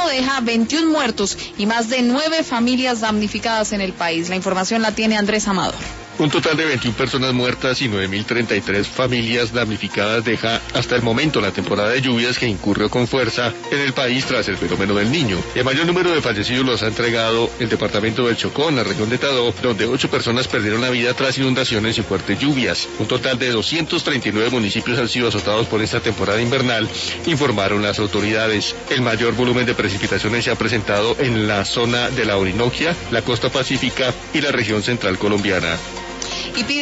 Esto deja 21 muertos y más de 9 familias damnificadas en el país. La información la tiene Andrés Amador. Un total de 21 personas muertas y 9.033 familias damnificadas deja hasta el momento la temporada de lluvias que incurrió con fuerza en el país tras el fenómeno del Niño. El mayor número de fallecidos los ha entregado el departamento del Chocó, en la región de Tadó, donde 8 personas perdieron la vida tras inundaciones y fuertes lluvias. Un total de 239 municipios han sido azotados por esta temporada invernal, informaron las autoridades. El mayor volumen de precipitaciones se ha presentado en la zona de la Orinoquia, la costa pacífica y la región central colombiana. Y pide